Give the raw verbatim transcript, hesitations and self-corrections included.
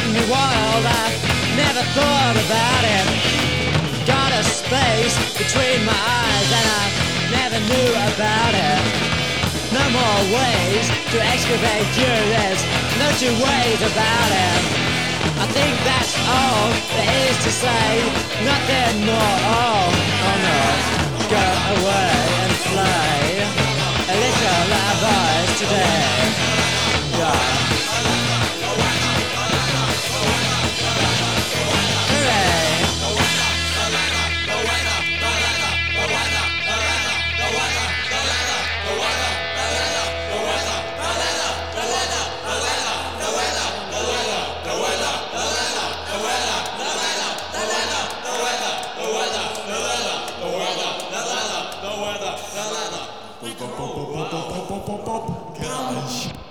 me wild, I never thought about it. Got a space between my eyes and I never knew about it. No more ways to excavate you, there's no two ways about it. I think that's all there is to say, nothing more. Oh, oh no, go away and play a little live voice today. Yeah. Garage.